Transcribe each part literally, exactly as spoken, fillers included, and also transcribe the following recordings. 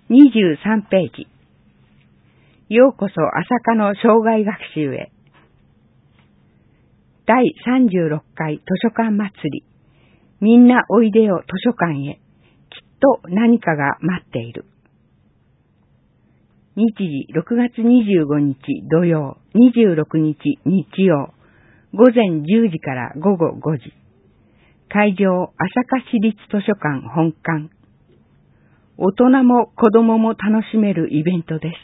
にじゅうさんページ。ようこそ朝霞の生涯学習へ。だいさんじゅうろっかい図書館祭り。みんなおいでよ図書館へ。きっと何かが待っている。日時ろくがつにじゅうごにち土曜、にじゅうろくにち日曜、ごぜんじゅうじからごごごじ。会場、朝霞市立図書館本館。大人も子供も楽しめるイベントです。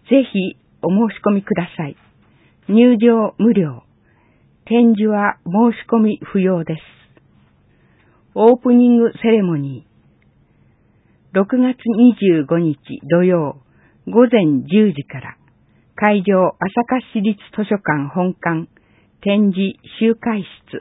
ぜひお申し込みください。入場無料。展示は申し込み不要です。オープニングセレモニー。ろくがつにじゅうごにち土曜、ごぜんじゅうじから。会場、朝霞市立図書館本館。展示集会室。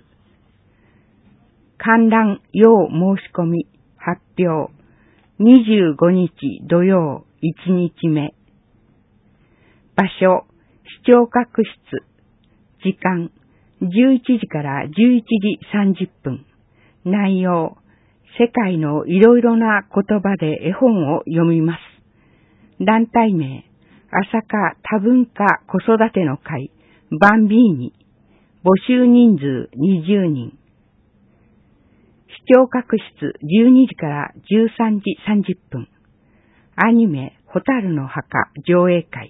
観覧要申し込み発表。にじゅうごにち土曜いちにちめ。場所、視聴覚室。時間、じゅういちじからじゅういちじさんじゅっぷん。内容、世界のいろいろな言葉で絵本を読みます。団体名、朝霞多文化子育ての会、バンビーニ。募集人数にじゅうにん。視聴覚室じゅうにじからじゅうさんじさんじゅっぷん。アニメ、蛍の墓上映会。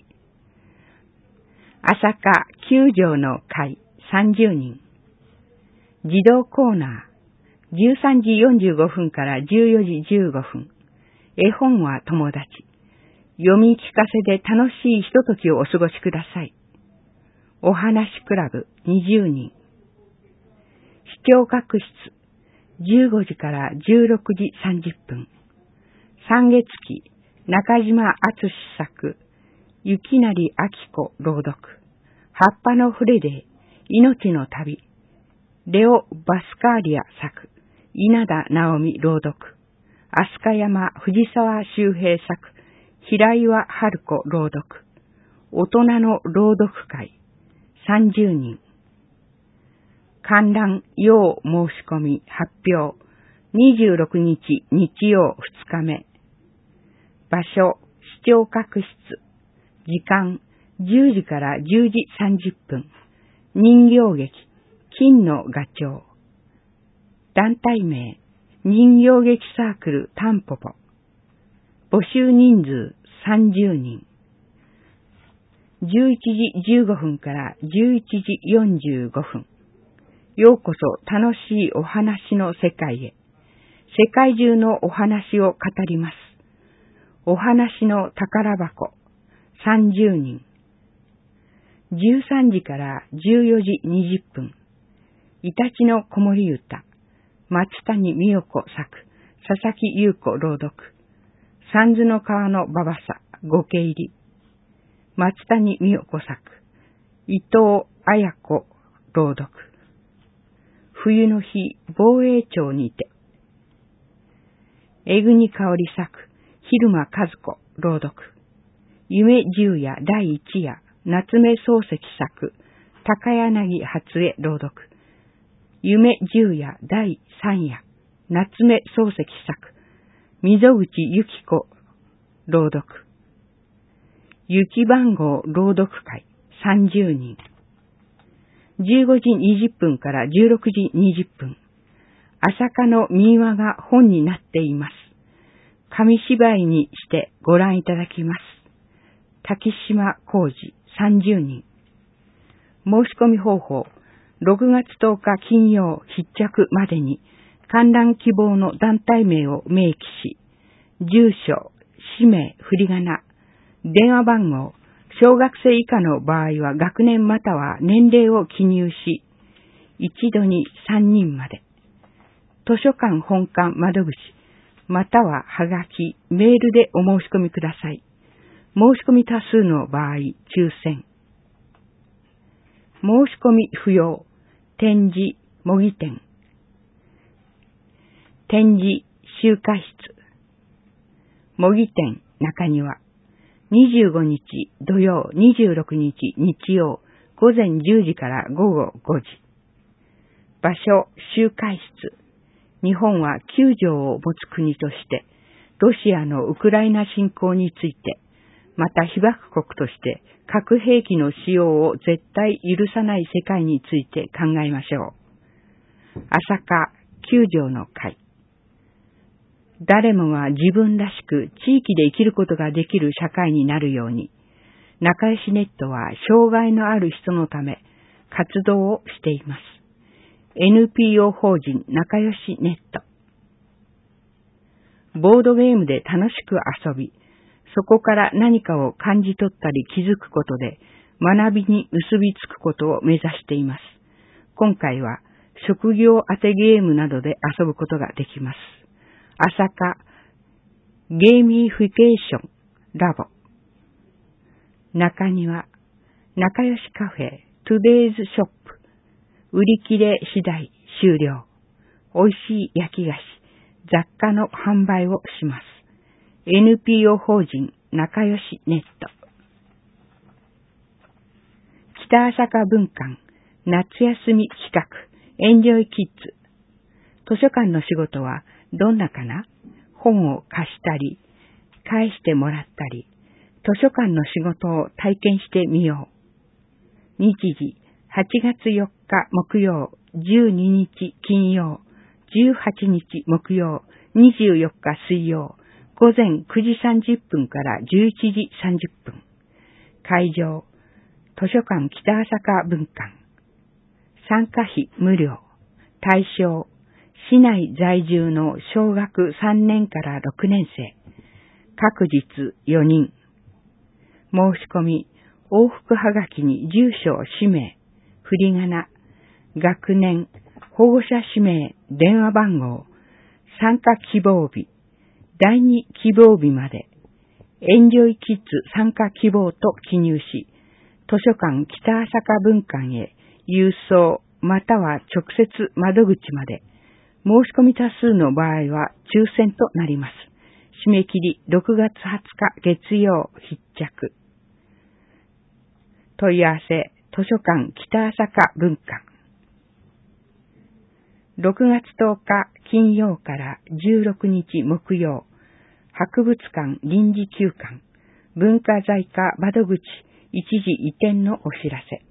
朝霞きゅうじょうの会さんじゅうにん。児童コーナーじゅうさんじよんじゅうごふんからじゅうよじじゅうごふん。絵本は友達。読み聞かせで楽しいひとときをお過ごしください。お話クラブにじゅうにん。視聴覚室じゅうごじからじゅうろくじさんじゅっぷん。三月期中島敦作、雪成明子朗読。葉っぱのフレデー、命の旅。レオ・バスカーリア作、稲田直美朗読。飛鳥山藤沢周平作、平岩春子朗読。大人の朗読会、さんじゅうにん。観覧要申し込み発表。にじゅうろくにち日曜ふつかめ。場所、視聴覚室。時間、じゅうじからじゅうじさんじゅっぷん。人形劇、金のガチョウ。団体名、人形劇サークルタンポポ。募集人数さんじゅうにん。じゅういちじじゅうごふんからじゅういちじよんじゅうごふん。ようこそ楽しいお話の世界へ。世界中のお話を語ります。お話の宝箱、さんじゅうにん。じゅうさんじからじゅうよじにじゅっぷん。イタチの子守歌、松谷美代子作、佐々木優子朗読。三途の川のババサ、ごけ入り。松谷美代子作、伊藤綾子朗読。冬の日、防衛庁にて。江国香織作、蛭間和子朗読。夢十夜第一夜、夏目漱石作、高柳初江朗読。夢十夜第三夜、夏目漱石作、溝口由紀子朗読。雪番号朗読会さんじゅうにん。じゅうごじにじゅっぷんからじゅうろくじにじゅっぷん。朝霞の民話が本になっています。紙芝居にしてご覧いただきます。滝島浩二さんじゅうにん。申し込み方法、ろくがつとおか金曜必着までに観覧希望の団体名を明記し、住所、氏名、振り仮名、電話番号、小学生以下の場合は学年または年齢を記入し、一度にさんにんまで。図書館本館窓口、またははがき、メールでお申し込みください。申し込み多数の場合、抽選。申し込み不要。展示、模擬店。展示、集会室。模擬店、中庭。にじゅうごにち土曜、にじゅうろくにち日曜、ごぜんじゅうじからごごごじ。場所、集会室。日本はきゅうじょうを持つ国として、 ロシアのウクライナ侵攻について、また被爆国として核兵器の使用を絶対許さない世界について考えましょう。朝霞九条の会。誰もが自分らしく地域で生きることができる社会になるように、仲良しネットは障害のある人のため活動をしています。エヌピーオー 法人仲良しネット。ボードゲームで楽しく遊び、そこから何かを感じ取ったり気づくことで学びに結びつくことを目指しています。今回は職業当てゲームなどで遊ぶことができます。朝霞ゲーミフィケーションラボ。中庭仲良しカフェトゥデイズショップ。売り切れ次第終了。美味しい焼き菓子、雑貨の販売をします。エヌピーオー 法人仲良しネット。北朝霞文館夏休み企画エンジョイキッズ。図書館の仕事はどんなかな？本を貸したり、返してもらったり、図書館の仕事を体験してみよう。日時、はちがつよっか木曜、じゅうににち金曜、じゅうはちにち木曜、にじゅうよっか水曜、午前くじさんじゅっぷんからじゅういちじさんじゅっぷん。会場、図書館北朝霞文館。参加費無料。対象、市内在住の小学さんねんからろくねん生。各日よにん。申し込み、往復はがきに住所、氏名、振り仮名、学年、保護者氏名、電話番号、参加希望日、第二希望日まで、エンジョイキッズ参加希望と記入し、図書館北朝霞文館へ郵送または直接窓口まで、申し込み多数の場合は抽選となります。締め切りろくがつはつか月曜必着。問い合わせ図書館北朝霞文館。ろくがつとおか金曜からじゅうろくにち木曜、博物館臨時休館、文化財課窓口一時移転のお知らせ。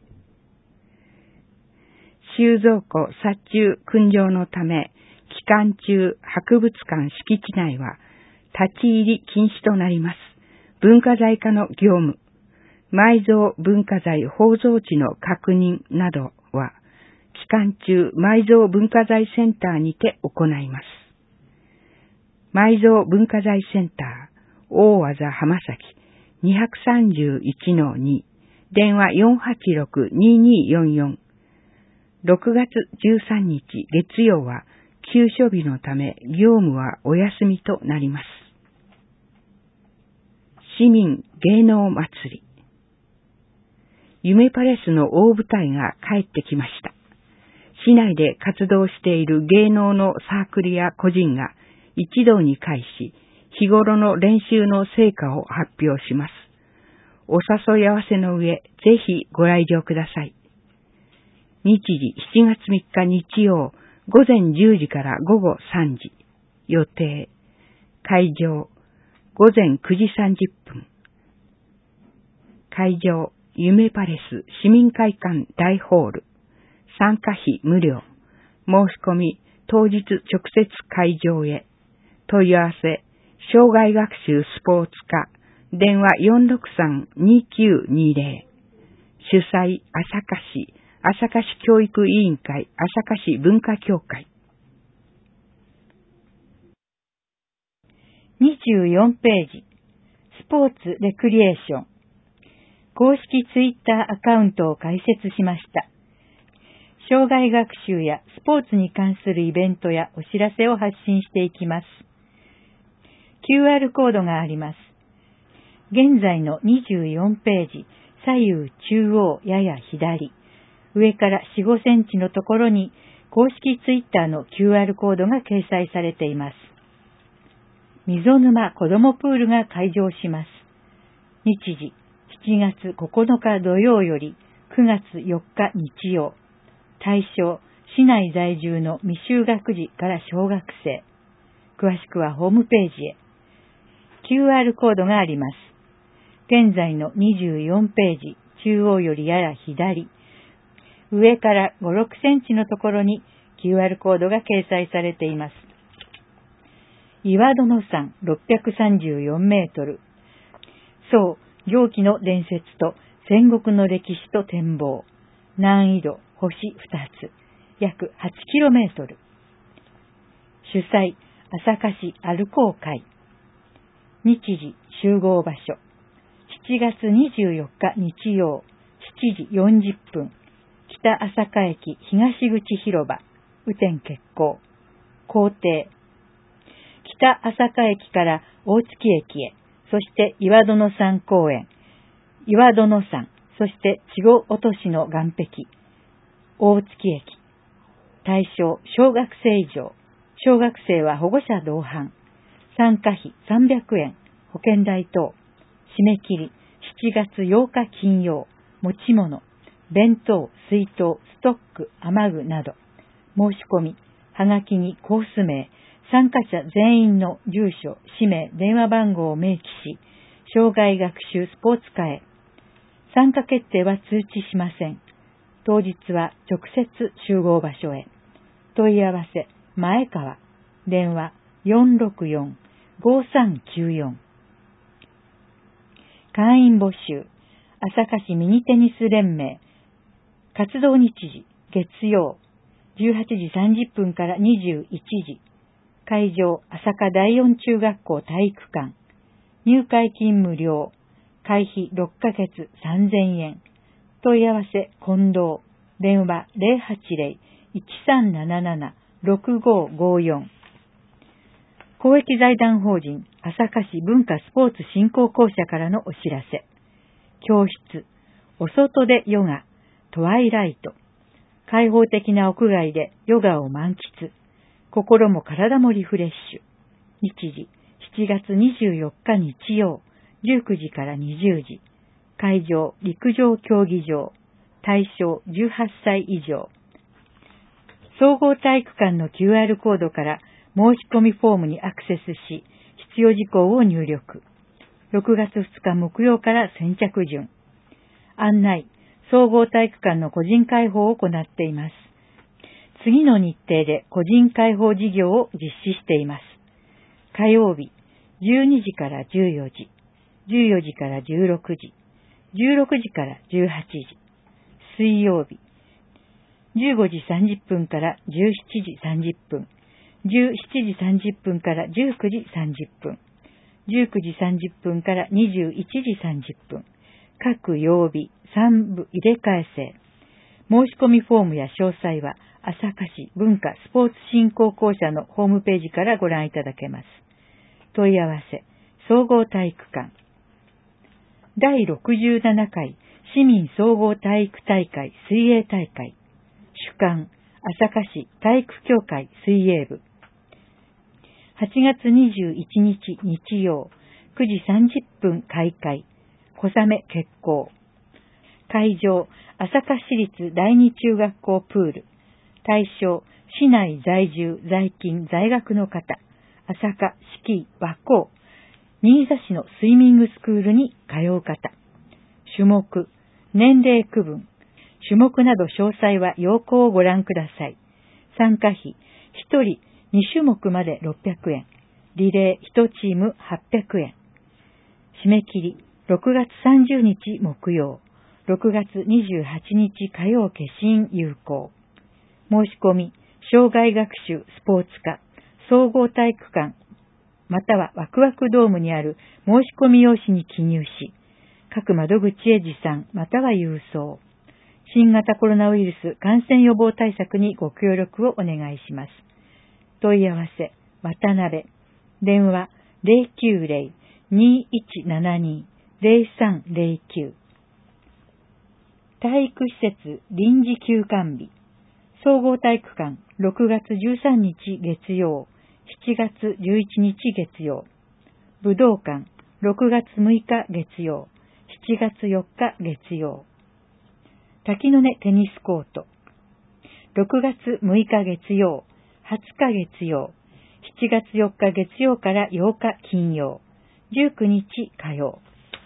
収蔵庫殺虫訓場のため、期間中博物館敷地内は立ち入り禁止となります。文化財課の業務、埋蔵文化財包蔵地の確認などは、期間中埋蔵文化財センターにて行います。埋蔵文化財センター、大和田浜崎 にさんいちのに、電話 よんはちろくにによんよん。ろくがつじゅうさんにち月曜は休所日のため業務はお休みとなります。市民芸能祭り。夢パレスの大舞台が帰ってきました。市内で活動している芸能のサークルや個人が一堂に会し、日頃の練習の成果を発表します。お誘い合わせの上、ぜひご来場ください。日時しちがつみっか日曜、午前じゅうじから午後さんじ。予定。会場、午前くじさんじゅっぷん。会場、夢パレス市民会館大ホール。参加費無料。申し込み、当日直接会場へ。問い合わせ、障害学習スポーツ課。電話 よんろくさんにきゅうにぜろ。主催、朝霞市。朝霞市教育委員会、朝霞市文化協会。 にじゅうよんページ、スポーツレクリエーション。公式ツイッターアカウントを開設しました。障害学習やスポーツに関するイベントやお知らせを発信していきます。キューアール コードがあります。現在のにじゅうよんページ、左右中央やや左。上からよん、ごセンチのところに公式ツイッターの キューアール コードが掲載されています。溝沼子どもプールが開場します。日時、しちがつここのか土曜よりくがつよっか日曜。対象、市内在住の未就学児から小学生。詳しくはホームページへ。 キューアール コードがあります。現在のにじゅうよんページ、中央よりやや左、上からご、ろくセンチのところに キューアール コードが掲載されています。岩殿山ろっぴゃくさんじゅうよんメートル。宋、行基の伝説と戦国の歴史と展望。難易度、星ふたつ。約 はちキロメートル。主催、朝霞市歩こう会。日時、集合場所。しちがつにじゅうよっか日曜、しちじよんじゅっぷん。北朝霞駅東口広場。雨天決行。行程。北朝霞駅から大月駅へ、そして岩殿山公園、岩殿山、そして稚児落としの岸壁、大月駅。対象、小学生以上。小学生は保護者同伴。参加費さんびゃくえん、保険代等。締め切り、しちがつようか金曜。持ち物、弁当、水筒、ストック、雨具など。申し込み、はがきにコース名、参加者全員の住所、氏名、電話番号を明記し、障害学習スポーツ課へ。参加決定は通知しません。当日は直接集合場所へ。問い合わせ、前川。電話 よんろくよん、ごさんきゅうよん。会員募集。朝霞市ミニテニス連盟。活動日時、月曜。じゅうはちじさんじゅっぷんからにじゅういちじ。会場、朝霞第四中学校体育館。入会金無料。会費ろっかげつさんぜんえん。問い合わせ、近藤。電話ゼロはちゼロ、いちさんなななな、ろくごごよん。公益財団法人朝霞市文化スポーツ振興公社からのお知らせ。教室、お外でヨガ、トワイライト。開放的な屋外でヨガを満喫。心も体もリフレッシュ。日時、しちがつにじゅうよっか日曜、じゅうくじからにじゅうじ。会場、陸上競技場。対象、じゅうはっさい以上。総合体育館の キューアール コードから申し込みフォームにアクセスし、必要事項を入力。ろくがつふつか木曜から先着順。案内、総合体育館の個人開放を行っています。次の日程で個人開放事業を実施しています。火曜日、じゅうにじからじゅうよじ、じゅうよじからじゅうろくじ、じゅうろくじからじゅうはちじ。水曜日、じゅうごじさんじゅっぷんからじゅうしちじさんじゅっぷん、じゅうしちじさんじゅっぷんからじゅうくじさんじゅっぷん、じゅうくじさんじゅっぷんからにじゅういちじさんじゅっぷん、各曜日さんぶ入れ替え制。申し込みフォームや詳細は朝霞市文化スポーツ振興公社のホームページからご覧いただけます。問い合わせ、総合体育館。だいろくじゅうななかい市民総合体育大会水泳大会。主幹、朝霞市体育協会水泳部。はちがつにじゅういちにち日曜、くじさんじゅっぷん開会。小雨決行。会場、朝霞市立第二中学校プール。対象、市内在住、在勤、在学の方。朝霞、スキー、和光。新座市のスイミングスクールに通う方。種目、年齢区分。種目など詳細は要項をご覧ください。参加費、ひとりにしゅもくまでろっぴゃくえん。リレーいちチームはっぴゃくえん。締め切り、ろくがつさんじゅうにち木曜、ろくがつにじゅうはちにち火曜消印有効。申し込み、障害学習スポーツ科、総合体育館、またはワクワクドームにある申し込み用紙に記入し、各窓口へ持参または郵送。新型コロナウイルス感染予防対策にご協力をお願いします。問い合わせ、渡辺。電話ゼロきゅうゼロ、にいちななに、ゼロさんゼロきゅう。体育施設臨時休館日。総合体育館ろくがつじゅうさんにち月曜、しちがつじゅういちにち月曜。武道館ろくがつむいか月曜、しちがつよっか月曜。滝の根テニスコート。ろくがつむいか月曜、はつか月曜、しちがつよっか月曜からようか金曜。 じゅうくにち火曜。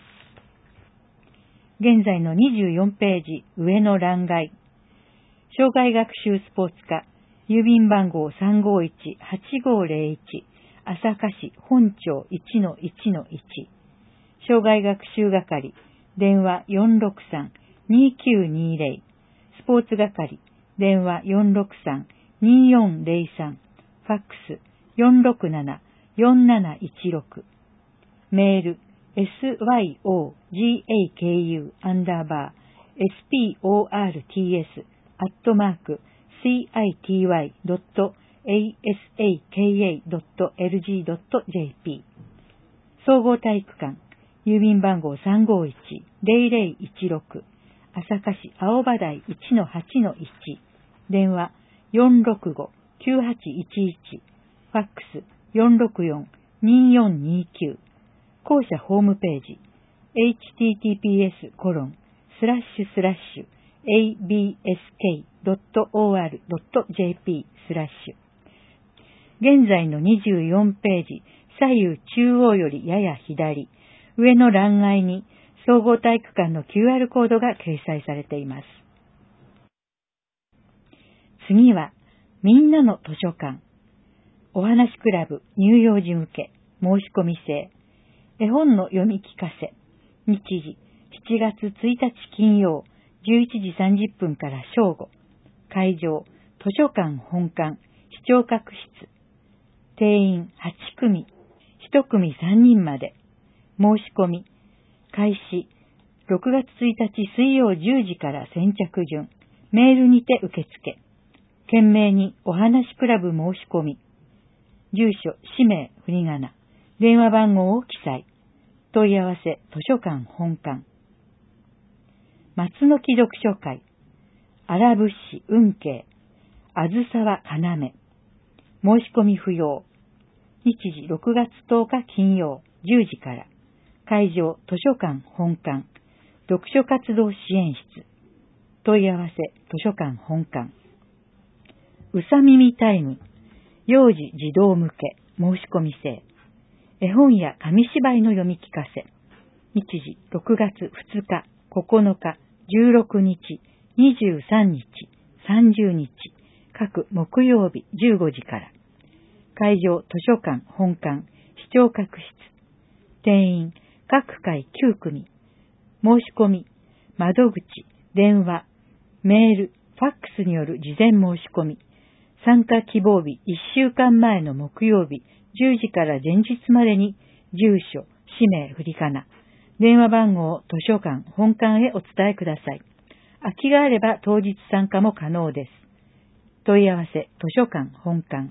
現在のにじゅうよんページ上の欄外。障害学習スポーツ科、郵便番号 さんごいちはちごゼロいち、朝霞市本町 いちのいちのいち。障害学習係、電話 よんろくさんにきゅうにゼロ。スポーツ係、電話 よんろくさんによんゼロさん。ファックス よんろくななよんなないちろく。メール、エスワイオージェーエーケーユー アンダーバー エスピーオーアールティーエス アットマーク シーアイティーワイ ドット エーエスエーケーエー ドット エルジー ドット ジェーピー。総合体育館、郵便番号 さんごいちゼロゼロいちろく、朝霞市青葉台 いちのはちのいち。電話 よんろくごきゅうはちいちいち。ファックス よんろくよんによんにきゅう。校舎ホームページ エイチティーティーピーエスコロンスラッシュスラッシュエービーエスケードットオーアールドットジェーピースラッシュ。現在のにじゅうよんページ左右中央よりやや左、上の欄外に総合体育館の キューアール コードが掲載されています。次は、みんなの図書館。お話クラブ乳幼児向け申し込み制。絵本の読み聞かせ。日時、しちがつついたち金曜、じゅういちじさんじゅっぷんから正午。会場、図書館本館、視聴覚室。定員はちくみ、いちくみさんにんまで。申し込み。開始、ろくがつついたち水曜じゅうじから先着順。メールにて受付。懸命にお話クラブ申し込み。住所、氏名、振り仮名。電話番号を記載。問い合わせ、図書館本館。松の木読書会。荒物市運慶。あずさわかなめ。申し込み不要。日時ろくがつとおか金曜じゅうじから。会場、図書館本館。読書活動支援室。問い合わせ、図書館本館。うさ耳タイム。幼児児童向け申し込み制。絵本や紙芝居の読み聞かせ。日時ろくがつふつか、ここのか、じゅうろくにち、にじゅうさんにち、さんじゅうにち、各木曜日じゅうごじから。会場図書館本館、視聴覚室。定員各回きゅうくみ。申し込み、窓口、電話、メール、ファックスによる事前申し込み。参加希望日いっしゅうかんまえの木曜日じゅうじから前日までに住所、氏名、振り仮名、電話番号を図書館本館へお伝えください。空きがあれば当日参加も可能です。問い合わせ、図書館本館。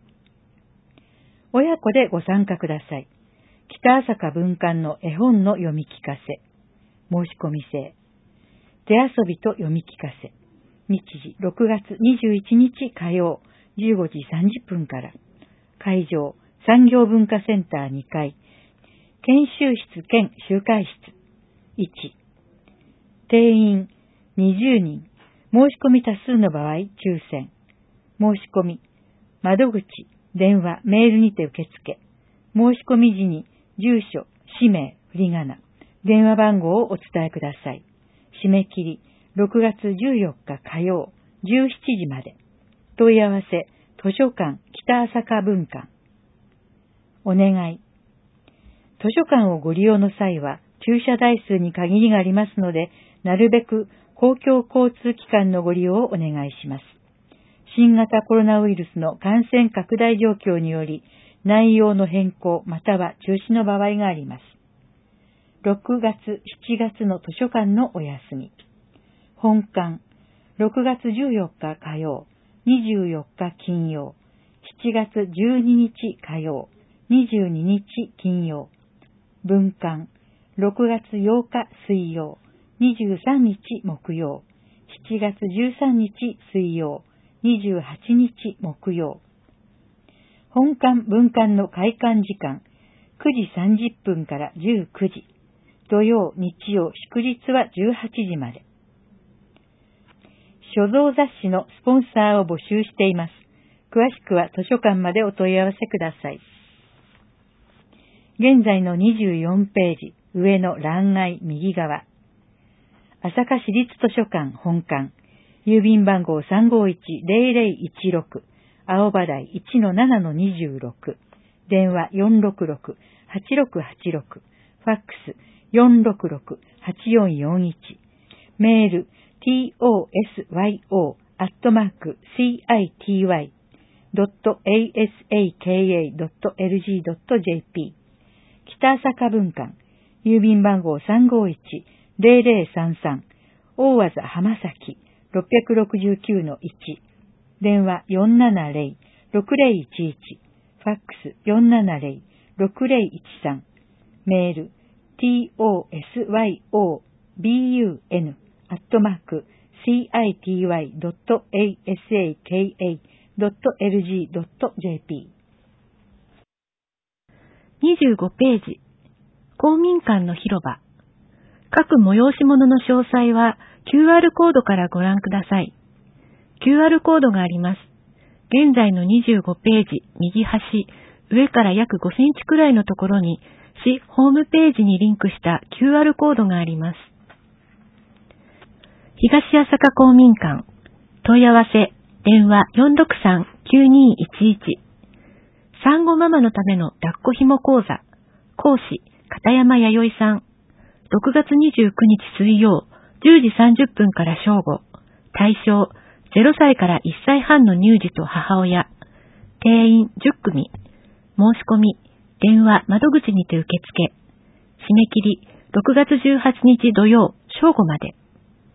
親子でご参加ください。北朝霞文館の絵本の読み聞かせ。申し込み制。手遊びと読み聞かせ。日時ろくがつにじゅういちにち火曜じゅうごじさんじゅっぷんから。会場産業文化センターにかい。研修室兼集会室。いち。定員にじゅうにん。申し込み多数の場合抽選。申し込み。窓口、電話、メールにて受付。申し込み時に住所、氏名、振り仮名、電話番号をお伝えください。締め切りろくがつじゅうよっか火曜じゅうしちじまで。問い合わせ、図書館北朝霞文館。お願い。図書館をご利用の際は駐車台数に限りがありますので、なるべく公共交通機関のご利用をお願いします。新型コロナウイルスの感染拡大状況により、内容の変更または中止の場合があります。ろくがつ、しちがつの図書館のお休み。本館、ろくがつじゅうよっか火曜、にじゅうよっか金曜、しちがつじゅうににち火曜、にじゅうににち金曜。文館、ろくがつようか水曜、にじゅうさんにち木曜、しちがつじゅうさんにち水曜、にじゅうはちにち木曜。本館文館の開館時間、くじさんじゅっぷんからじゅうくじ。土曜、日曜、祝日はじゅうはちじまで。所蔵雑誌のスポンサーを募集しています。詳しくは図書館までお問い合わせください。 現在のにじゅうよんページ、上の欄外右側。朝霞市立図書館本館、郵便番号 さんごいちゼロゼロいちろく、青葉台 いちのななのにじゅうろく、電話 よんろくろくはちろくはちろく、ファックス よんろくろくはちよんよんいち、メール トスヨアットマーク シーアイティーワイドットエーエスエーケーエードットエルジードットジェーピー、北朝霞分館、郵便番号 さんごいちゼロゼロさんさん、大和浜崎 ろっぴゃくろくじゅうきゅうのいち、電話 よんななゼロろくゼロいちいち、ファックス よんななゼロろくゼロいちさん、メール トスヨブン アットマーク シーアイティーワイドットエーエスエーケーエードットエルジードットジェーピー。 にじゅうごページ、公民館の広場。各催し物の詳細は キューアール コードからご覧ください。キューアール コードがあります。現在のにじゅうごページ右端、上から約ごセンチくらいのところに市ホームページにリンクした キューアール コードがあります。東朝霞公民館、問い合わせ、電話 よんろくさん きゅうにいちいち、産後ママのための抱っこ紐講座、講師、片山弥生さん、ろくがつにじゅうくにち水曜、じゅうじさんじゅっぷんから正午、対象、ゼロさいからいっさいはんの乳児と母親、定員じゅっくみ、申し込み、電話窓口にて受付、締め切りろくがつじゅうはちにち土曜、正午まで。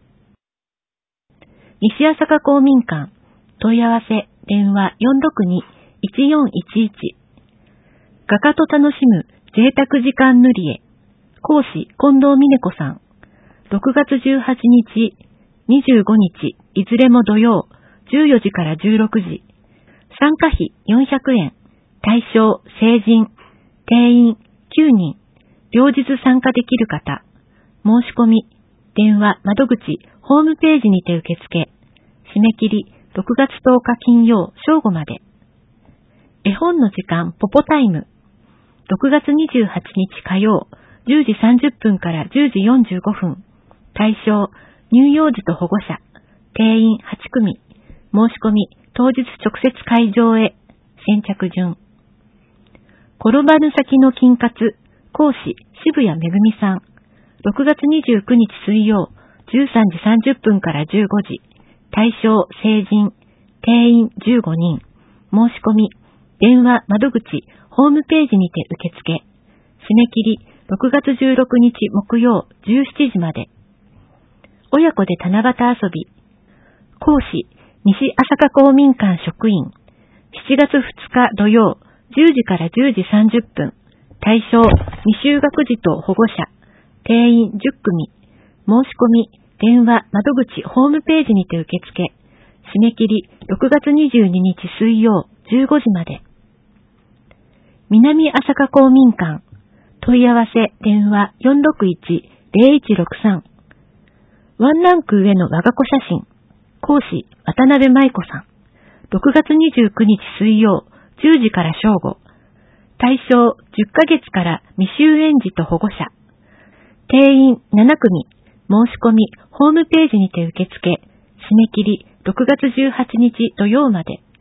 西朝霞公民館、問い合わせ、電話 よんろくに いちよんいちいち、画家と楽しむ贅沢時間塗り絵、講師、近藤美音子さん、ろくがつじゅうはちにち、にじゅうごにち、いずれも土曜、じゅうよじからじゅうろくじ、参加費よんひゃくえん、対象、成人、定員きゅうにん、両日参加できる方、申し込み、電話、窓口、ホームページにて受付、締め切りろくがつとおか金曜正午まで。絵本の時間、ポポタイム、ろくがつにじゅうはちにち火曜、じゅうじさんじゅっぷんからじゅうじよんじゅうごふん、対象、乳幼児と保護者、定員はちくみ、申し込み、当日直接会場へ、先着順。転ばぬ先の金髪、講師、渋谷めぐみさん、ろくがつにじゅうくにち水曜、じゅうさんじさんじゅっぷんからじゅうごじ、対象、成人、定員じゅうごにん、申し込み、電話、窓口、ホームページにて受付、締め切り、ろくがつじゅうろくにち木曜じゅうしちじまで。親子で七夕遊び。講師、西朝霞公民館職員。しちがつふつか土曜、じゅうじからじゅうじさんじゅっぷん。対象、未就学児と保護者。定員じゅっくみ。申し込み、電話、窓口、ホームページにて受付。締め切り、ろくがつにじゅうににち水曜、じゅうごじまで。南朝霞公民館。問い合わせ、電話 よんろくいちゼロいちろくさん。ワンランク上の我が子写真。講師、渡辺舞子さん。ろくがつにじゅうくにち水曜、じゅうじから正午。対象、じゅっかげつから未就園児と保護者。定員ななくみ。申し込み、ホームページにて受付。締め切り、ろくがつじゅうはちにち土曜まで。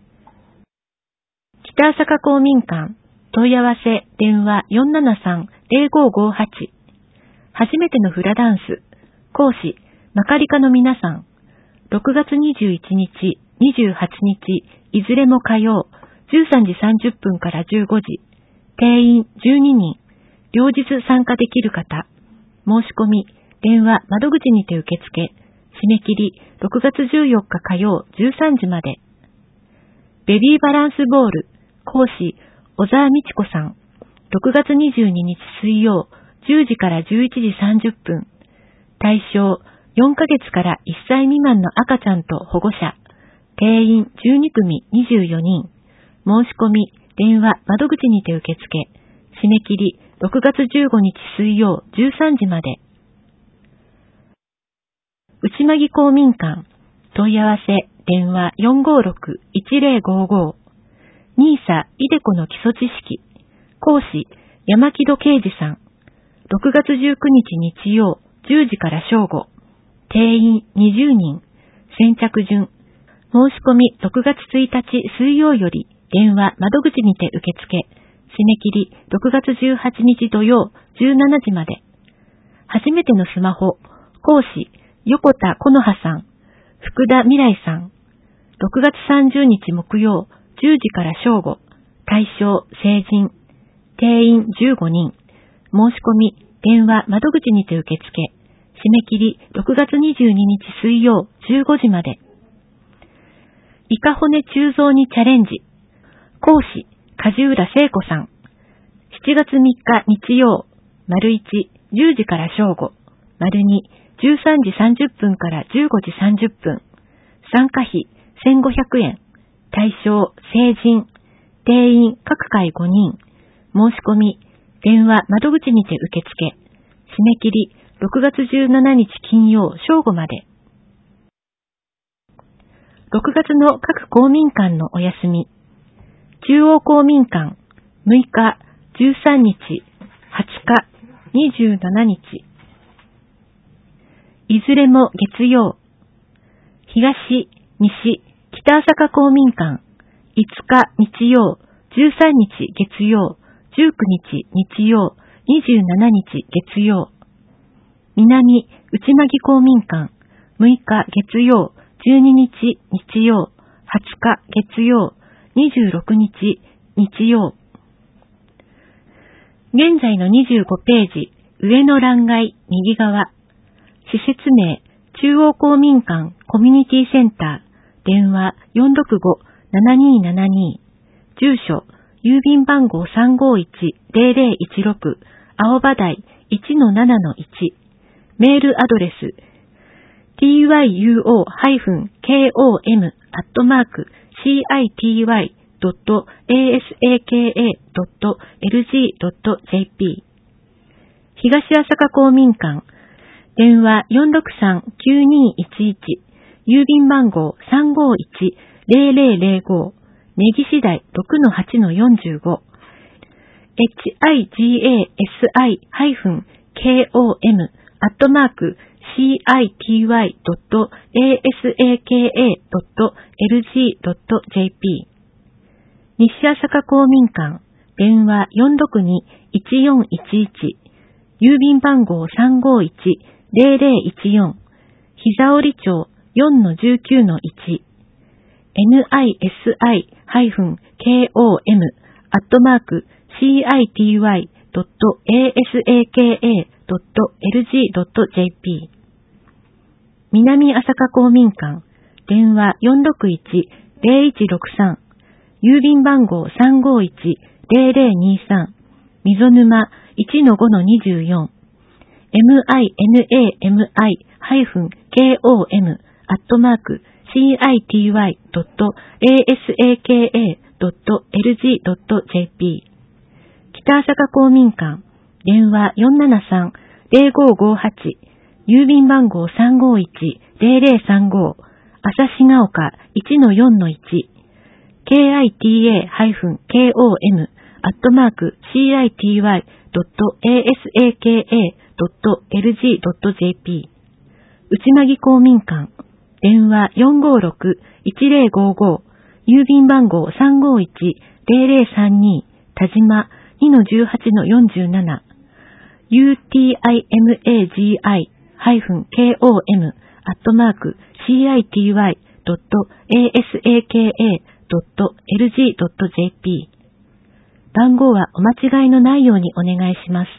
北朝霞公民館。問い合わせ、電話 よんななさんゼロごごはち。初めてのフラダンス。講師、マカリカの皆さん。ろくがつにじゅういちにち、にじゅうはちにち、いずれも火曜、じゅうさんじさんじゅっぷんからじゅうごじ。定員じゅうににん。両日参加できる方。申し込み、電話、窓口にて受付。締め切り、ろくがつじゅうよっか火曜、じゅうさんじまで。ベビーバランスボール。講師、小沢美智子さん。ろくがつにじゅうににち水曜、じゅうじからじゅういちじさんじゅっぷん。対象、よんかげつからいっさい未満の赤ちゃんと保護者。定員じゅうにくみにじゅうよにん。申し込み、電話、窓口にて受付。締め切り、ろくがつじゅうごにち水曜、じゅうさんじまで。内間木公民館。問い合わせ、電話 よんごろくいちゼロごご。ニーサ イデコの基礎知識。講師、 山木戸啓二さん。ろくがつじゅうくにち日曜じゅうじから正午。定員にじゅうにん。先着順。申し込みろくがつついたち水曜より電話窓口にて受付。締め切りろくがつじゅうはちにち土曜じゅうしちじまで。初めてのスマホ。講師横田木の葉さん。福田未来さん。ろくがつさんじゅうにち木曜じゅうじから正午。対象成人。定員じゅうごにん。申し込み電話窓口にて受付。締め切りろくがつにじゅうににち水曜じゅうごじまで。イカ骨鋳造にチャレンジ。講師梶浦聖子さん。しちがつみっか日曜、丸いち、じゅうじから正午、丸に、じゅうさんじさんじゅっぷんからじゅうごじさんじゅっぷん。参加費せんごひゃくえん。対象成人。定員各回ごにん。申し込み電話窓口にて受付。締め切りろくがつじゅうしちにち金曜正午まで。ろくがつの各公民館のお休み。中央公民館むいか、じゅうさんにち、はつか、にじゅうしちにち。いずれも月曜。東、西、北朝霞公民館いつか日曜、じゅうさんにち月曜、じゅうくにち日曜、にじゅうしちにち月曜。南、内間公民館むいか月曜、じゅうににち日曜、はつか月曜、にじゅうろくにち日曜。現在のにじゅうごページ、上の欄外右側。施設名、中央公民館コミュニティセンター、電話 よんろくご ななにーななにー、住所、郵便番号 さんごいち ぜろぜろいちろく、青葉台 いちのななのいち、メールアドレス、ティーワイユーオー コム アットマーク シーアイティーワイ ドット エーエスエーケーエー ドット エルジー ドット ジェーピー。東朝霞公民館、電話 よんろくさん きゅうにーいちいち、郵便番号 さんごいち ぜろぜろぜろご、根岸台 ろくのはちのよんじゅうご、higasI-kom アットマーク シーアイティーワイ ドット エーエスエーケーエー ドット エルジー ドット ジェーピー。西朝霞公民館、電話 よんろくに いちよんいちいち、郵便番号 さんごいち ぜろぜろいちよん、膝折町 よんのじゅうきゅうのいち、nisi-kom アットマーク シーアイティーワイ ドット エーエスエーケーエー ドット エルジー ドット ジェーピー。南朝霞公民館、電話 よんろくいち ぜろいちろくさん、郵便番号 さんごいち ぜろぜろにさん、溝沼 いちのごのにじゅうよん、minami-kom アットマーク シーアイティーワイ ドット エーエスエーケーエー ドット エルジー ドット ジェーピー。北朝霞公民館、電話 よんななさん ぜろごごはち、郵便番号 さんごいち ぜろぜろさんご、朝日が丘 いちのよんのいち、kita-kom アットマーク シーアイティーワイ ドット エーエスエーケーエー ドット エルジー ドット ジェーピー。内間公民館、電話 よんごろく いちぜろごご、郵便番号 さんごいち ぜろぜろさんに、田島 にのじゅうはちのよんじゅうなな、utimagi-kom アットマーク シーアイティーワイ ドット エーエスエーケーエー ドット エルジー ドット ジェーピー。番号はお間違いのないようにお願いします。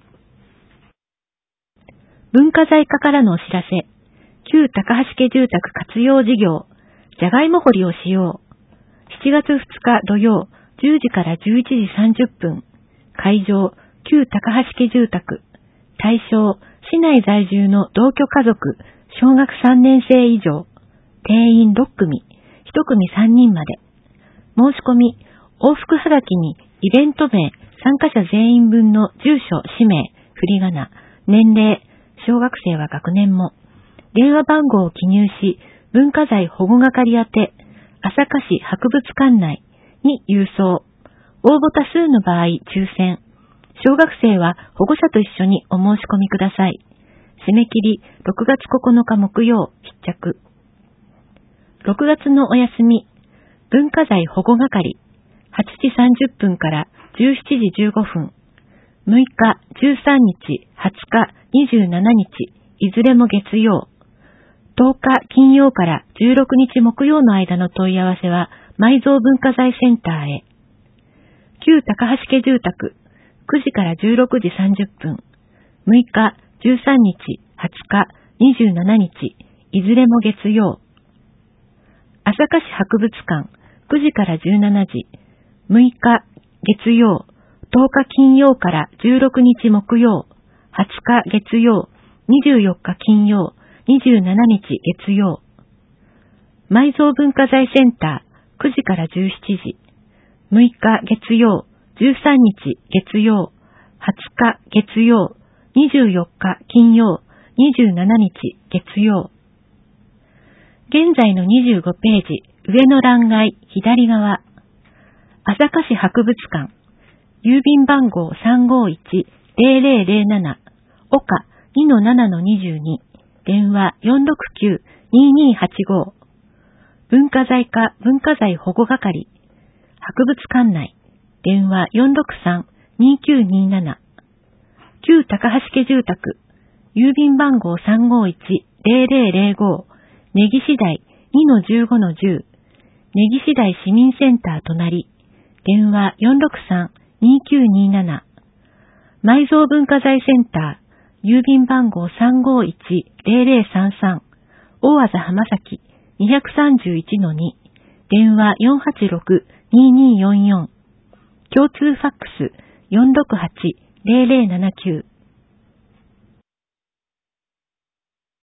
文化財課からのお知らせ。旧高橋家住宅活用事業、じゃがいも掘りをしよう。しちがつふつか土曜、じゅうじからじゅういちじさんじゅっぷん。会場、旧高橋家住宅。対象、市内在住の同居家族、小学さんねんせい以上。定員ろっくみ、いちくみさんにんまで。申し込み、往復はがきにイベント名、参加者全員分の住所、氏名、振り仮名、年齢、小学生は学年も、電話番号を記入し、文化財保護係宛て、朝霞市博物館内に郵送。応募多数の場合、抽選。 小学生は保護者と一緒にお申し込みください。締め切りろくがつここのか木曜必着。ろくがつのお休み、文化財保護係、はちじさんじゅっぷんからじゅうしちじじゅうごふん。むいか、じゅうさんにち、はつか、にじゅうしちにち、いずれも月曜。とおか金曜からじゅうろくにち木曜の間の問い合わせは、埋蔵文化財センターへ。旧高橋家住宅、くじからじゅうろくじさんじゅっぷん。むいか、じゅうさんにち、はつか、にじゅうしちにち、いずれも月曜。朝霞市博物館、くじからじゅうしちじ。むいか、月曜。とおか金曜からじゅうろくにち木曜。はつか月曜。にじゅうよっか金曜。にじゅうしちにち月曜。埋蔵文化財センター、くじからじゅうしちじ。むいか月曜。じゅうさんにち月曜。はつか月曜。にじゅうよっか金曜。にじゅうしちにち月曜。現在のにじゅうごページ、上の欄外、左側。朝霞市博物館。郵便番号 さんごいちゼロゼロゼロなな、岡 にのななのにじゅうに、電話 よんろくきゅうにーにーはちご。文化財課文化財保護係。博物館内。電話 よんろくさんにーきゅうにーなな。旧高橋家住宅。郵便番号 さんごいちゼロゼロゼロご、根岸台 にのじゅうごのじゅう。根岸台市民センター隣。電話 よんろくさんにーきゅうにーなな。埋蔵文化財センター。郵便番号 さんごいちゼロゼロさんさん。大字浜崎 にさんいちのに。電話 よんはちろくにーにーよんよん。共通ファックス よんろくはちゼロゼロななきゅう。